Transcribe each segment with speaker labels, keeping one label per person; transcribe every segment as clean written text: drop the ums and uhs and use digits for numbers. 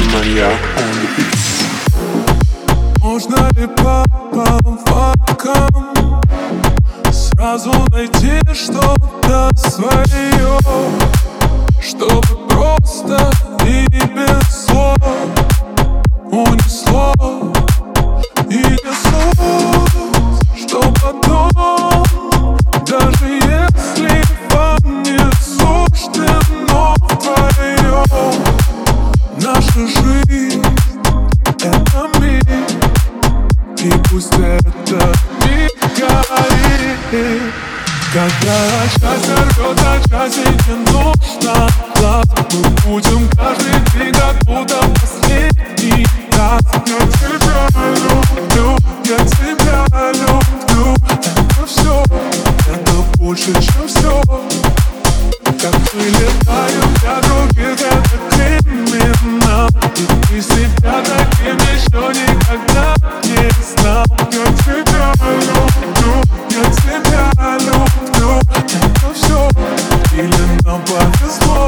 Speaker 1: Мания on the beat.
Speaker 2: Можно ли по повадкам сразу найти что-то свое, чтобы просто и без слов унесло и несут, что потом, даже если вам не суждено вдвоем, наша жизнь — это миг, и пусть это миг горит. Когда счастье рвет, а счастье не нужно глаз, мы будем каждый день как будто последний раз. Я тебя люблю, я тебя люблю. Это все, это больше, чем все. Как мы летаем для других, это криминал, и ты себя таким еще никогда не знал. Я тебя люблю, я тебя люблю. Это все, или нам повезло.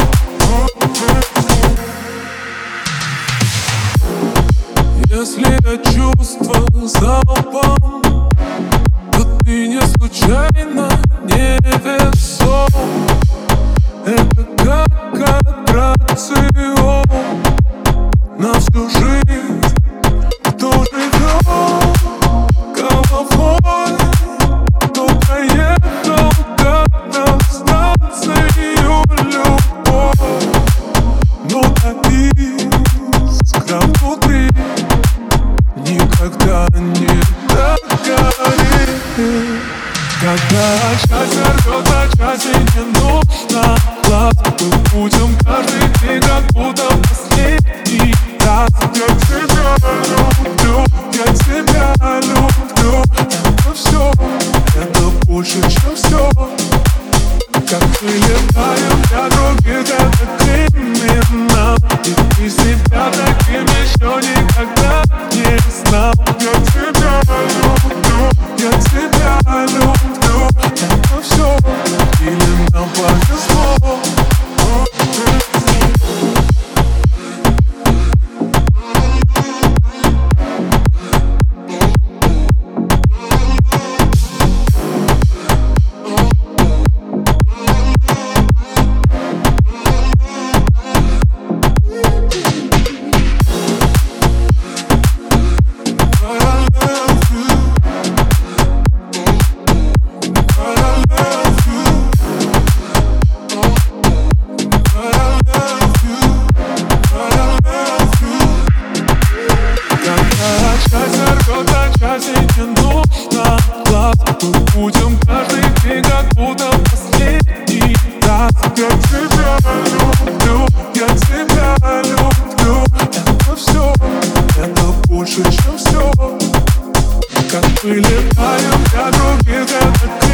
Speaker 2: Если я чувства залпом, то ты не случайно, не весом. Это как аттракцион на всю жизнь. Кто живет головой, кто проехал как-то станцию любовь, но так искра внутри никогда не догорит. Когда счастье рвет, а счастье не нужно глаз, мы будем каждый день как будто последний раз. Я тебя люблю, я тебя люблю. Это все, это больше, чем все. Как мы летаем для других, это криминал, и ты себя таким еще никогда не знал. Я тебя люблю, я тебя люблю. Это все, или нам повезло. Счастье не нужно глаз, мы будем каждый день как будто последний раз. Я тебя люблю, я тебя люблю. Это все, это больше, чем все. Как мы летаем для других, это